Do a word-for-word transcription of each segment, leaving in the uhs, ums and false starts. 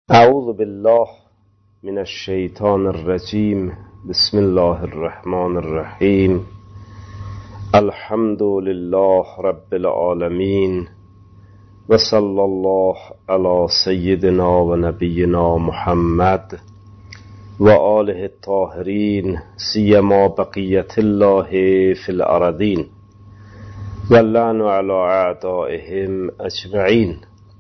اعوذ بالله من الشیطان الرجیم. بسم الله الرحمن الرحیم. الحمد لله رب العالمین و صلی الله علی سیدنا و نبینا محمد و آله الطاهرین سیما بقیت الله فی الارضین و لعن علی اعدائهم اجمعین.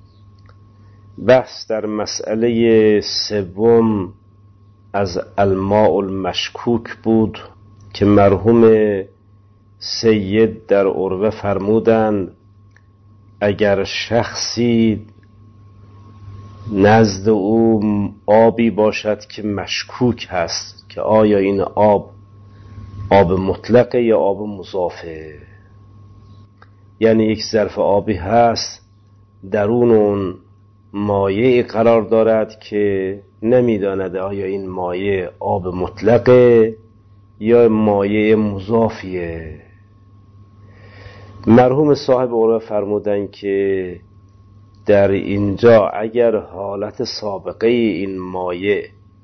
بحث در مسئله سوم از الماء المشکوک بود که مرحوم سید در عروه فرمودند اگر شخصی نزد او آبی باشد که مشکوک هست که آیا این آب آب مطلقه یا آب مضافه، یعنی یک ظرف آبی هست درون اون مایع قرار دارد که نمیداند آیا این مایع آب مطلقه یا مایع مضافیه. مرحوم صاحب عروه فرمودند که در اینجا اگر حالت سابقه این مایع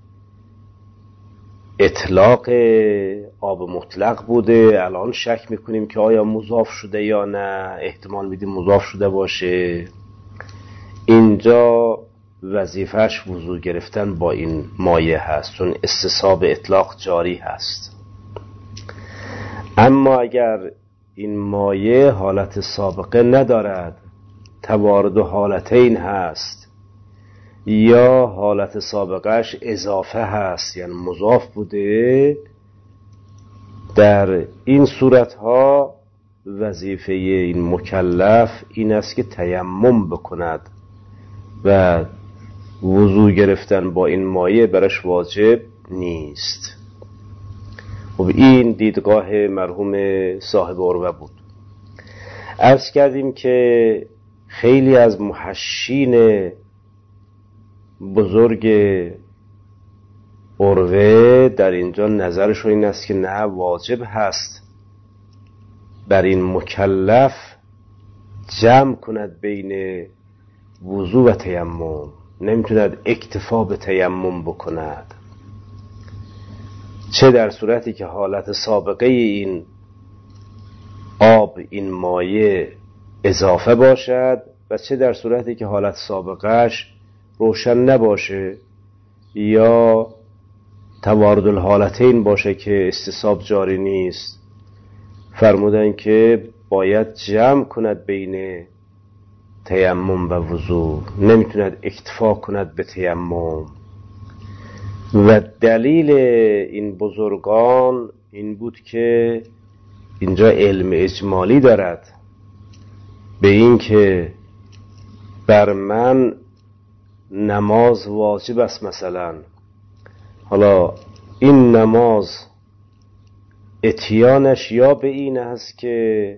اطلاق آب مطلق بوده، الان شک میکنیم که آیا مضاف شده یا نه، احتمال میدیم مضاف شده باشه، اینجا وظیفهش وضو گرفتن با این مایع هست چون استصحاب اطلاق جاری هست. اما اگر این مایع حالت سابقه ندارد، توارد حالتین هست یا حالت سابقهش اضافه هست یعنی مضاف بوده، در این صورتها وظیفه این مکلف این است که تیمم بکند و وضو گرفتن با این مایع برش واجب نیست. خب این دیدگاه مرحوم صاحب عروه بود. عرض کردیم که خیلی از محشین بزرگ عروه در اینجا نظرشون این است که نه، واجب هست بر این مکلف جمع کند بین وضو و تیمم، نمیتوند اکتفا به تیمم بکند، چه در صورتی که حالت سابقه این آب این مایع اضافه باشد و چه در صورتی که حالت سابقهش روشن نباشه یا توارد الحالتین باشه که استصحاب جاری نیست. فرمودن که باید جمع کند بین تیمم و وضو، نمیتوند اکتفا کند به تیمم. و دلیل این بزرگان این بود که اینجا علم اجمالی دارد به این که بر من نماز واجب است، مثلا حالا این نماز اتیانش یا به این است که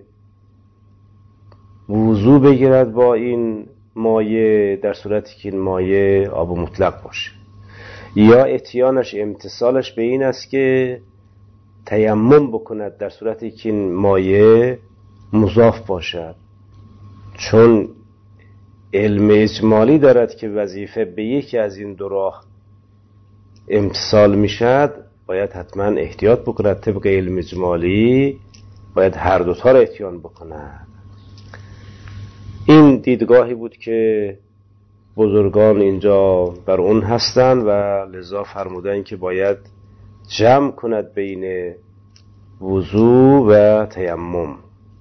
وضو بگیرد با این مایع در صورتی که این مایع آب مطلق باشه، یا اتیانش امتصالش به این است که تیمم بکند در صورتی که این مایع مضاف باشد. چون علم اجمالی دارد که وظیفه به یکی از این دو راه امتصال میشد، باید حتما احتیاط بکند. طبق علم اجمالی باید هر دوتا را اتیان بکند. این دیدگاهی بود که بزرگان اینجا بر اون هستند و لذا فرمودن که باید جمع کند بین وضو و تیمم.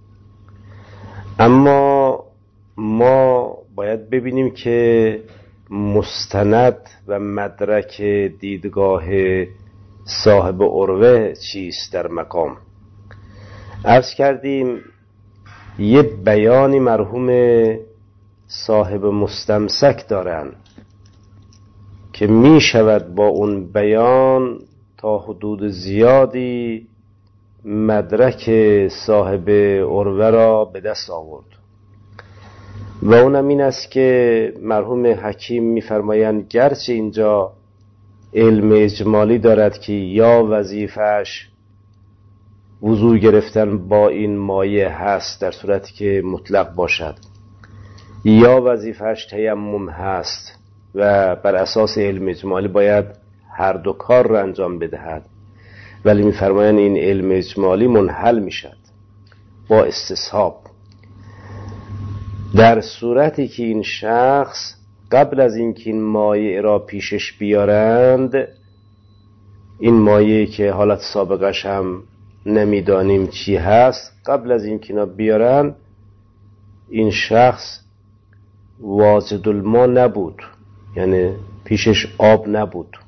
اما ما باید ببینیم که مستند و مدرک دیدگاه صاحب عروه چیست در مقام. عرض کردیم یه بیانی مرحوم صاحب مستمسک دارن که می شود با اون بیان تا حدود زیادی مدرک صاحب عروه را به دست آورد و اونم این است که مرحوم حکیم می فرمایند گرچه اینجا علم اجمالی دارد که یا وظیفهش وضو گرفتن با این مایع هست در صورتی که مطلق باشد، یا وظیفهش تیمم هست و بر اساس علم اجمالی باید هر دو کار را انجام بدهد، ولی می‌فرمایند این علم اجمالی منحل میشد با استصحاب در صورتی که این شخص قبل از اینکه این مایه را پیشش بیارند، این مایه که حالت سابقش هم نمیدانیم چی هست، قبل از اینکه اینا بیارند این شخص واجد الماء نبود، یعنی پیشش آب نبود.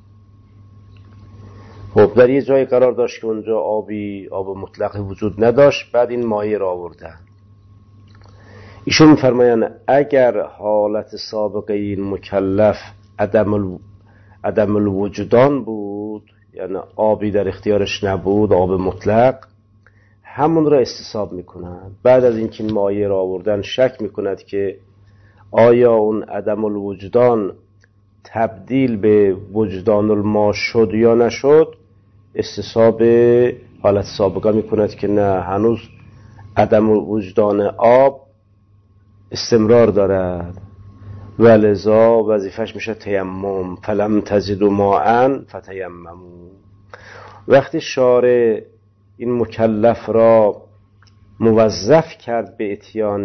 خب در یه جای قرار داشت که اونجا آبی آب مطلقی وجود نداشت، بعد این مایه را آوردن. ایشون می‌فرمایند اگر حالت سابقه این مکلف عدم ال... عدم الوجودان بود، یعنی آبی در اختیارش نبود، آب مطلق، همون را استصحاب میکنند. بعد از اینکه مایه را آوردن شک میکند که آیا اون عدم الوجودان تبدیل به وجدان الماء شد یا نشد، استصحاب حالت سابقه میکند که نه، هنوز عدم وجدان آب استمرار دارد و لذا وظیفش میشه تیمم. فلم تجدوا ماء فتیمموا. وقتی شارع این مکلف را موظف کرد به اتیان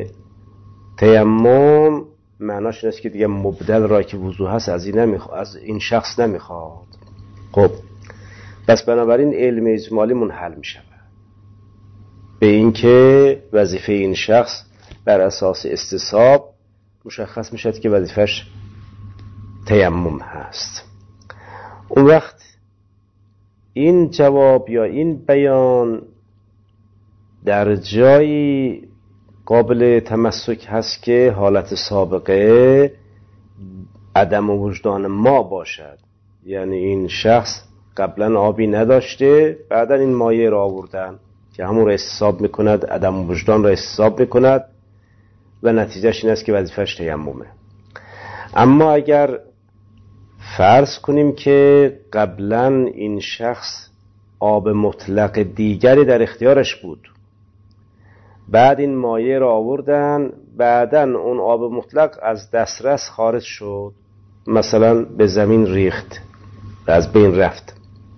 تیمم، معناش این است که دیگه مبدل را که وضو هست از این نمیخواد، از این شخص نمیخواد. خب پس بنابراین علم اجمالی منحل می شود به اینکه وظیفه این شخص بر اساس استصحاب مشخص می شود که وظیفش تیمم هست. اون وقت این جواب یا این بیان در جایی قابل تمسک هست که حالت سابقه عدم وجدان ما باشد، یعنی این شخص قبلا آبی نداشته، بعدا این مایه را آوردن که همون را استصحاب میکند، عدم وجدان را استصحاب میکند و نتیجهش این است که وظیفش تیممه. اما اگر فرض کنیم که قبلا این شخص آب مطلق دیگری در اختیارش بود، بعد این مایه را آوردن، بعداً اون آب مطلق از دسترس خارج شد، مثلا به زمین ریخت و از بین رفت،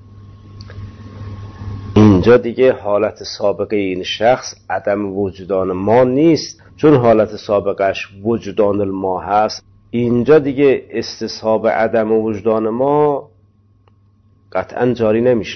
اینجا دیگه حالت سابقه این شخص عدم وجدان ما نیست، چون حالت سابقش وجدان الما هست. اینجا دیگه استصحاب عدم وجدان ما قطعا جاری نمیشه.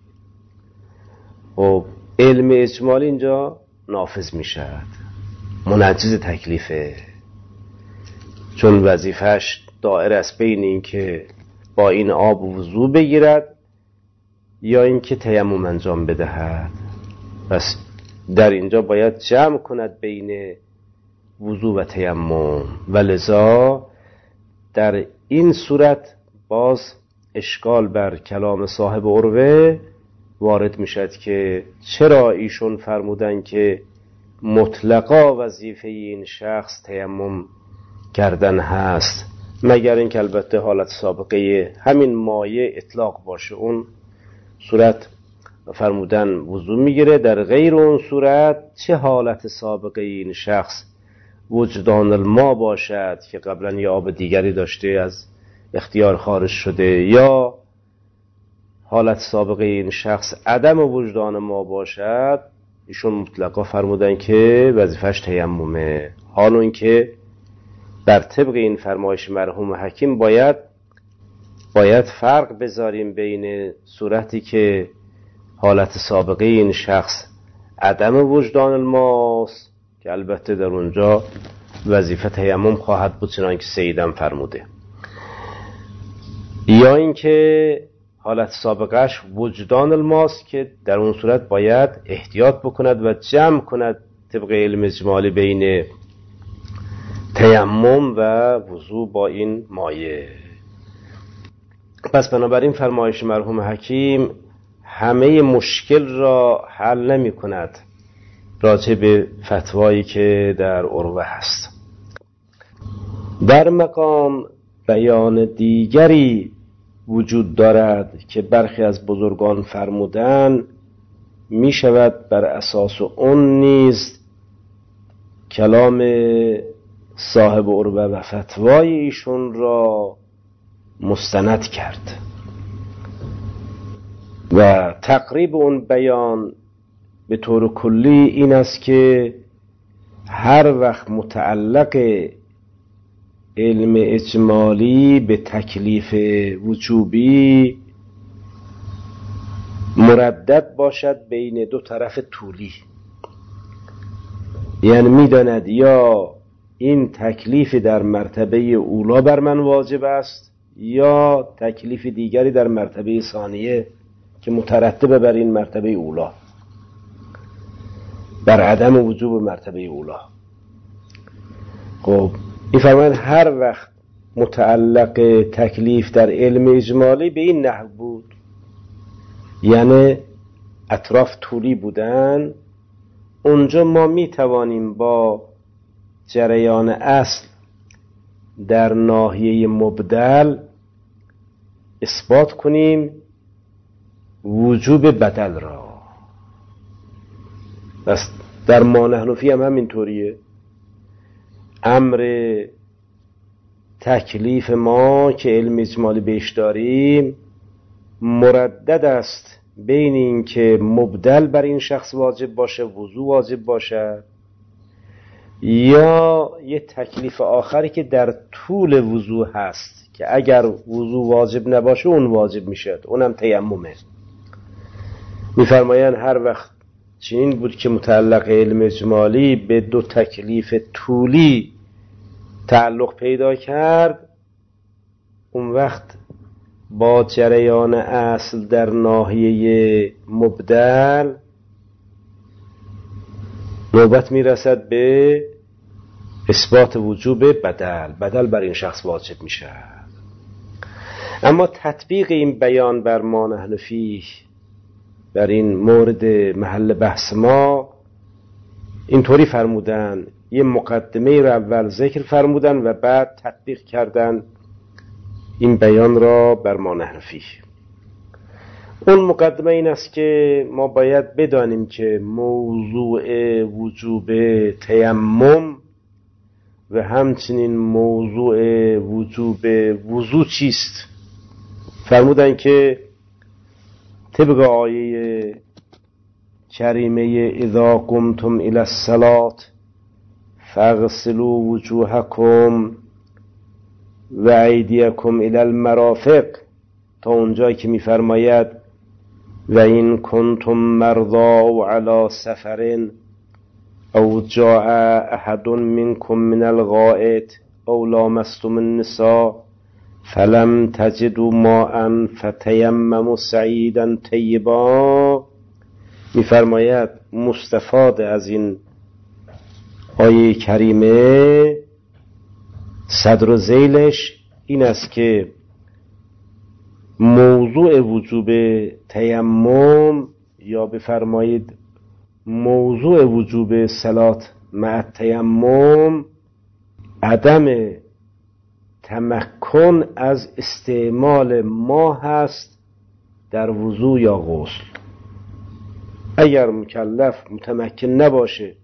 خب علم اجمالی اینجا نافذ میشد، منجز تکلیفه، چون وظیفش دائره است بین این که با این آب وضو بگیرد یا این که تیمم انجام بدهد. پس در اینجا باید جمع کند بین وضو و تیمم و لذا در این صورت باز اشکال بر کلام صاحب عروه وارد میشد که چرا ایشون فرمودن که مطلقا وظیفه این شخص تیمم کردن هست، مگر اینکه البته حالت سابقه همین مایه اطلاق باشه، اون صورت فرمودن وضو میگیره. در غیر اون صورت چه حالت سابقه این شخص وجدان الما باشد که قبلا یا آب دیگری داشته از اختیار خارج شده، یا حالت سابقه این شخص عدم وجدان ما باشد، ایشون مطلقا فرمودن که وظیفش تیممه. حال اون که بر طبق این فرمایش مرحوم حکیم باید باید فرق بذاریم بین صورتی که حالت سابقه این شخص عدم وجدان الماست که البته در اونجا وظیفه تیمم خواهد بود چنان که سیدم فرموده، یا اینکه حالت سابقش وجدان الماست که در اون صورت باید احتیاط بکند و جمع کند طبق علم اجمالی بین تیمم و وضو با این مایه. پس بنابراین فرمایش مرحوم حکیم همه مشکل را حل نمی کند راجع به فتوایی که در عروه هست. در مقام بیان دیگری وجود دارد که برخی از بزرگان فرمودن می شود بر اساس اون نیز کلام صاحب عروه و فتوای ایشون را مستند کرد و تقریب اون بیان به طور کلی این است که هر وقت متعلق علم اجمالی به تکلیف وجوبی مردد باشد بین دو طرف طولی، یعنی میداند یا این تکلیف در مرتبه اولا بر من واجب است یا تکلیف دیگری در مرتبه ثانیه که مترتبه بر این مرتبه اولا، بر عدم وجوب مرتبه اولا. خب این فرمان هر وقت متعلق تکلیف در علم اجمالی به این نحو بود، یعنی اطراف طولی بودن، اونجا ما می توانیم با جریان اصل در ناحیه مبدل اثبات کنیم وجوب بدل را. بس در ما نحن فیه هم همینطوریه. امر تکلیف ما که علم اجمالی بهش داریم مردد است بین این که مبدل بر این شخص واجب باشه، وضو واجب باشه، یا یه تکلیف آخری که در طول وضو هست که اگر وضو واجب نباشه اون واجب میشه، اونم تیممه. میفرمایند هر وقت چنین بود که متعلق علم اجمالی به دو تکلیف طولی تعلق پیدا کرد، اون وقت با جریان اصل در ناحیه مبدل نوبت میرسد به اثبات وجوب بدل، بدل بر این شخص واجب میشه. اما تطبیق این بیان بر ما نحن فیه، بر این مورد محل بحث ما، اینطوری فرمودن، یه مقدمه را اول ذکر فرمودن و بعد تطبیق کردن این بیان را بر ما نحن فیه. اون مقدمه این است که ما باید بدانیم که موضوع وجوب تیمم و همچنین موضوع وجوب وضو چیست. فرمودن که طبق آیه کریمه اذا قمتم الی الصلاة فاغسلوا وجوهکم و ایدیکم الی المرافق، تا اونجایی که میفرماید و این کنتم مرضا و علی سفر او جاء احد منکم من الغائط او لامستم النساء فلم تجدوا ماء فتیمموا صعیدا طیبا. میفرماید مستفاد از این آیه کریمه صدر و ذیلش این است که موضوع وجوب تیمم، یا بفرمایید موضوع وجوب صلات مع تیمم، عدم تمکن از استعمال ما هست در وضو یا غسل. اگر مکلف متمکن نباشه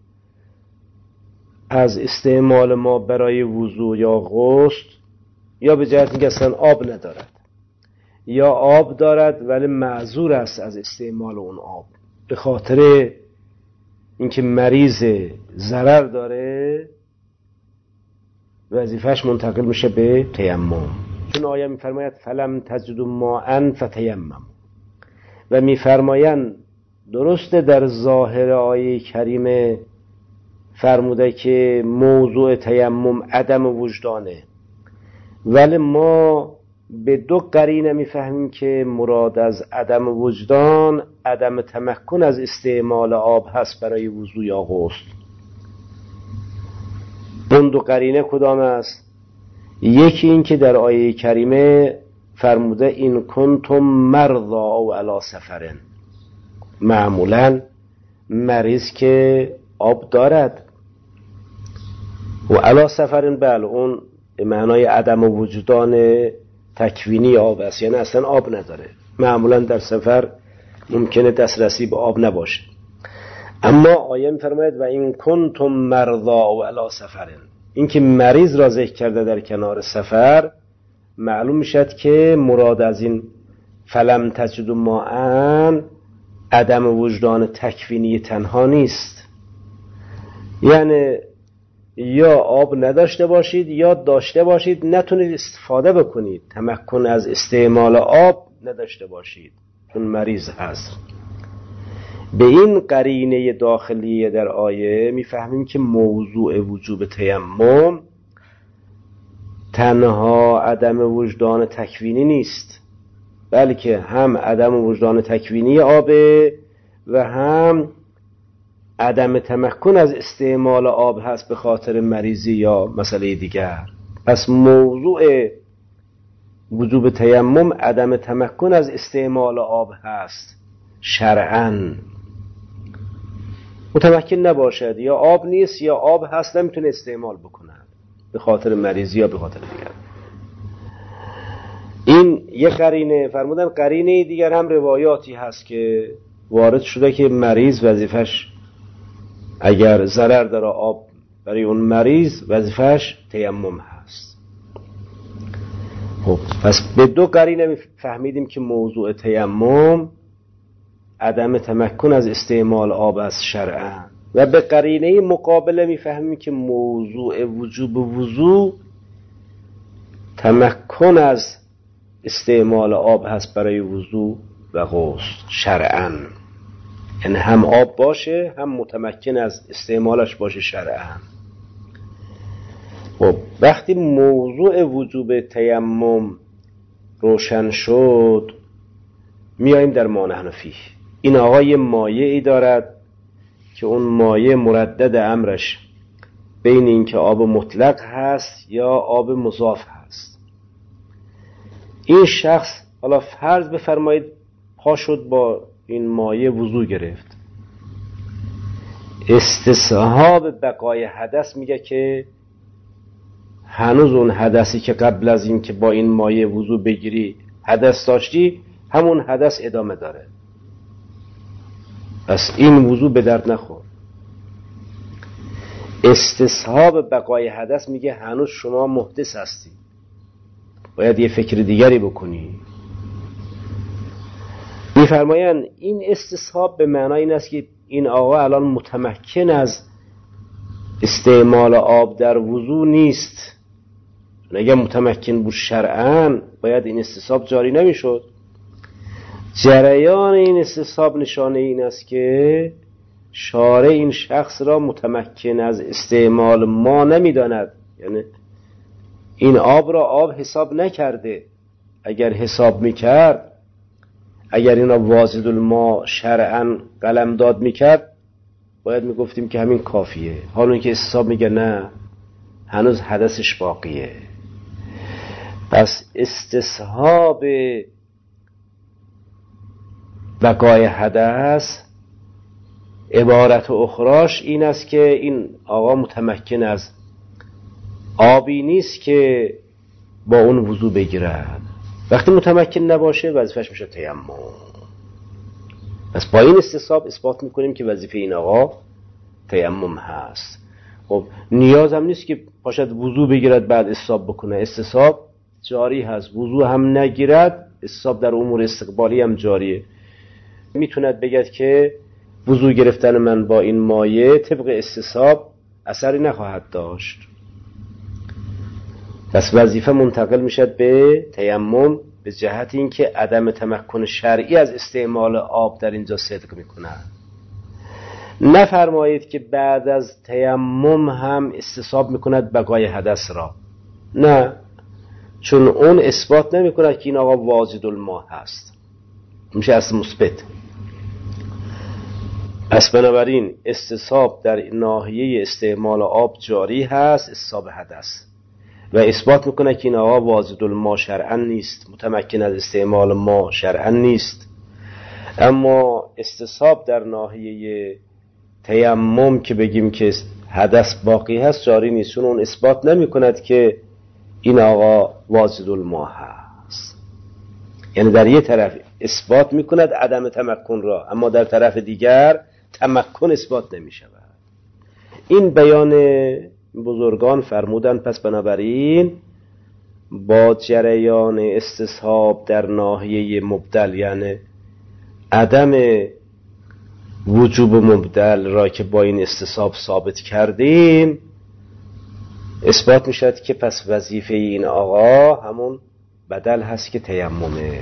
از استعمال ما برای وضو یا غسل، یا به جهت اینکه اصلا آب ندارد، یا آب دارد ولی معذور است از استعمال اون آب به خاطر اینکه مریض ضرر داره، وظیفش منتقل میشه به تیمم. چون آیه میفرماید فلم تجدوا ماء فتیمموا، و میفرمایند درسته در ظاهر آیه کریمه فرموده که موضوع تیمم عدم وجدانه، ولی ما به دو قرینه میفهمیم که مراد از عدم وجدان عدم تمکن از استعمال آب هست برای وضو یا غسل. اون دو قرینه کدام است؟ یکی این که در آیه کریمه فرموده این کنتم مرضا او علی سفرن، معمولا مریض که آب دارد، و علی سفرن بله اون به معنای عدم وجودان تکوینی آب است، یعنی اصلا آب نداره، معمولا در سفر ممکنه دسترسی به آب نباشه. اما آیه می‌فرماید و این کنتم مرضا و علی سفرن، اینکه مریض را ذکر کرده در کنار سفر، معلوم میشد که مراد از این فلم تجدوا ماء عدم وجدان تکوینی تنها نیست، یعنی یا آب نداشته باشید یا داشته باشید نتونید استفاده بکنید، تمکن از استعمال آب نداشته باشید چون مریض هست. به این قرینه داخلی در آیه میفهمیم که موضوع وجوب تیمم تنها عدم وجدان تکوینی نیست، بلکه هم عدم وجدان تکوینی آبه و هم عدم تمکن از استعمال آب هست به خاطر مریضی یا مسئله دیگر. پس موضوع وجوب تیمم عدم تمکن از استعمال آب هست شرعاً. متمکن نباشد، یا آب نیست یا آب هست نمیتونه استعمال بکنه به خاطر مریضی یا به خاطر دیگر. این یک قرینه. فرمودن قرینه دیگر هم روایاتی هست که وارد شده که مریض وظیفش اگر ضرر داره آب برای اون مریض وظیفش تیمم هست. خب پس به دو قرینه فهمیدیم که موضوع تیمم عدم تمکن از استعمال آب از شرعا، و به قرینه مقابله میفهمیم که موضوع وجوب وضو تمکن از استعمال آب هست برای وضو و غسل شرعا، یعنی هم آب باشه هم متمکن از استعمالش باشه شرعا. خب وقتی موضوع وجوب تیمم روشن شد میاییم در ما نحن فیه. این آقا یه مایعی دارد که اون مایع مردد امرش بین این که آب مطلق هست یا آب مضاف هست. این شخص حالا فرض بفرمایید پا شد با این مایع وضو گرفت، استصحاب بقای حدث میگه که هنوز اون حدثی که قبل از این که با این مایع وضو بگیری حدث داشتی همون حدث ادامه داره، پس این وضو به درد نخور. استصحاب بقای حدث میگه هنوز شما محدث هستی، باید یه فکر دیگری بکنی. میفرمایند این استصحاب به معنای این است که این آقا الان متمکن از استعمال آب در وضو نیست. اگر متمکن بود شرعاً باید این استصحاب جاری نمیشد. جریان این استصحاب نشانه این است که شارع این شخص را متمکن از استعمال ما نمیداند، یعنی این آب را آب حساب نکرده. اگر حساب میکرد، اگر اینا واجد الماء شرعاً قلمداد میکرد باید میگفتیم که همین کافیه. حالا که استصحاب میگه نه، هنوز حدثش باقیه. پس استصحاب بقای حدث عبارت اخراش این است که این آقا متمکن از آبی نیست که با اون وضو بگیرد. وقتی متمکن نباشه وظیفش میشه تیمم. پس با این استصحاب اثبات میکنیم که وظیفه این آقا تیمم هست. خب نیاز هم نیست که پاشد وضو بگیرد بعد استصحاب بکنه، استصحاب جاری هست. وضو هم نگیرد استصحاب در امور استقبالی هم جاریه. میتوند بگد که وضو گرفتن من با این مایع طبق استصحاب اثری نخواهد داشت. پس وظیفه منتقل میشد به تیمم به جهت اینکه عدم تمکن شرعی از استعمال آب در اینجا صدق میکنه. نفرمایید که بعد از تیمم هم استصحاب میکند بقای حدث را، نه، چون اون اثبات نمیکند که این آقا واجد الماء هست، میشه اصل مثبت. پس بنابراین استصحاب در ناحیه استعمال آب جاری هست، استصحاب حدث، و اثبات میکنه که این آقا واجد الماء شرعا نیست، متمکن از استعمال ما شرعا نیست. اما استصحاب در ناحیه تیمم که بگیم که حدث باقی هست جاری نیست، چون اون اثبات نمیکند که این آقا واجد الماء هست. یعنی در یه طرف اثبات میکند عدم تمکن را، اما در طرف دیگر تمکن اثبات نمیشود. این بیان بزرگان فرمودن پس بنابراین با جریان استصحاب در ناحیه مبدل، یعنی عدم وجوب مبدل را که با این استصحاب ثابت کردیم، اثبات می شود که پس وظیفه این آقا همون بدل هست که تیممه.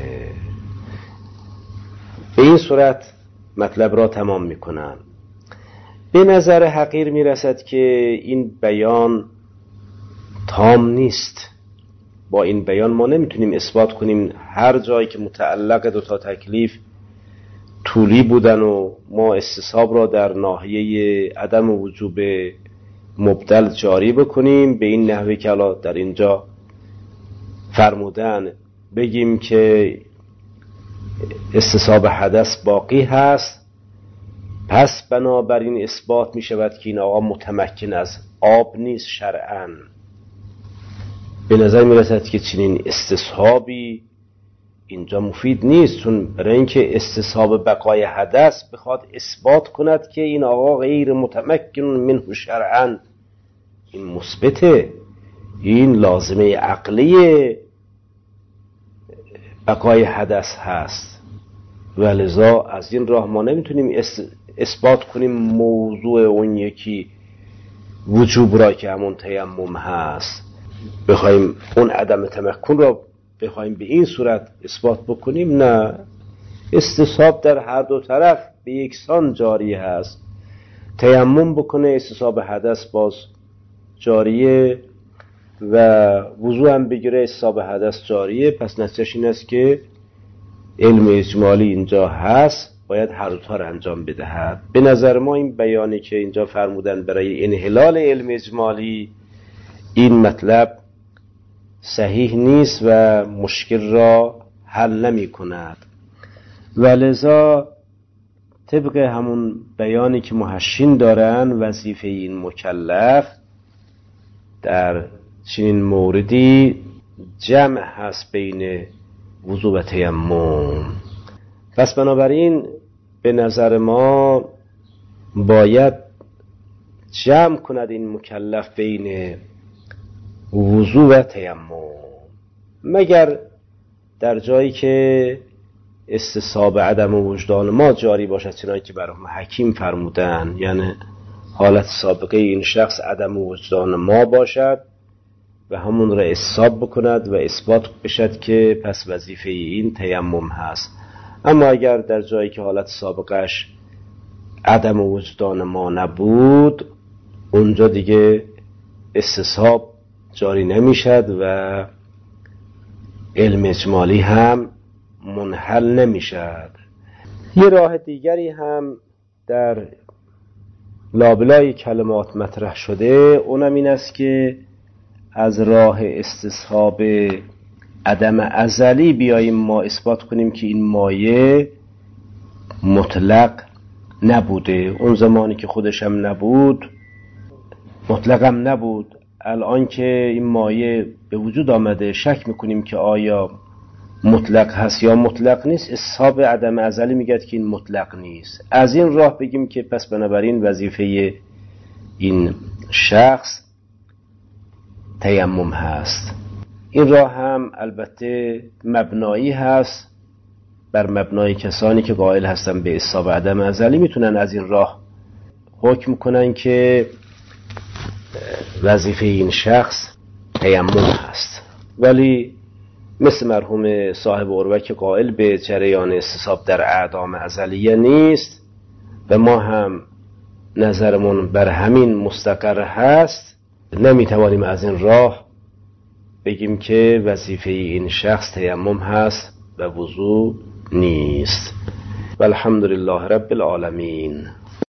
به این صورت مطلب را تمام می کنم. به نظر حقیر می رسد که این بیان تام نیست. با این بیان ما نمیتونیم اثبات کنیم هر جایی که متعلق دو تا تکلیف طولی بودن و ما استصحاب را در ناحیه عدم وجوب مبدل جاری بکنیم به این نحوه که الان در اینجا فرمودن، بگیم که استصحاب حدث باقی هست، پس بنابراین اثبات می شود که این آقا متمکن از آب نیست شرعاً. به نظر می رسد که چنین استصحابی اینجا مفید نیست، چون برای اینکه استصحاب بقای حدث بخواد اثبات کند که این آقا غیر متمکن منه شرعاً، این مثبته، این لازمه عقلی بقای حدث هست و لذا از این راه ما نمیتونیم اثبات کنیم موضوع اون یکی وجوب را که همون تیمم هست، بخوایم اون عدم تمکن را بخوایم به این صورت اثبات بکنیم. نه، استصحاب در هر دو طرف به یکسان جاری هست. تیمم بکنه استصحاب حدث باز جاریه و وضو هم بگیره استصحاب حدث جاریه. پس نتیجهش این است که علم اجمالی اینجا هست، باید هر دو تا را انجام بدهد. به نظر ما این بیانی که اینجا فرمودن برای انحلال علم اجمالی، این مطلب صحیح نیست و مشکل را حل نمی کند و لذا طبق همون بیانی که محشین دارن، وظیفه این مکلف در چنین موردی جمع هست بین وضو و تیمم. پس بنابراین به نظر ما باید جمع کند این مکلف بین وضو و تیمم، مگر در جایی که استصحاب عدم وجدان ما جاری باشد، چنانکه که برام حکیم فرمودن، یعنی حالت سابقه این شخص عدم وجدان ما باشد و همون را استصحاب بکند و اثبات بشد که پس وظیفه این تیمم هست. اما اگر در جایی که حالت سابقش عدم وجدان ما نبود، اونجا دیگه استصحاب جاری نمیشد و علم اجمالی هم منحل نمیشد. یه راه دیگری هم در لابلای کلمات مطرح شده، اونم این است که از راه استصحاب عدم ازلی بیاییم ما اثبات کنیم که این مایه مطلق نبوده. اون زمانی که خودش هم نبود مطلق هم نبود. الان که این مایه به وجود آمده شک میکنیم که آیا مطلق هست یا مطلق نیست، استصحاب عدم ازلی میگه که این مطلق نیست. از این راه بگیم که پس بنابراین وظیفه این شخص تیمم هست. این راه هم البته مبنایی هست، بر مبنای کسانی که قائل هستن به استصحاب عدم ازلی میتونن از این راه حکم کنن که وظیفه این شخص تیمم هست. ولی مثل مرحوم صاحب اروه که قائل به جریان استصحاب در اعدام ازلیه نیست و ما هم نظرمون بر همین مستقر هست، نمیتوانیم از این راه بگیم که وظیفه این شخص تیمم هست و وضو نیست. والحمدلله رب العالمین.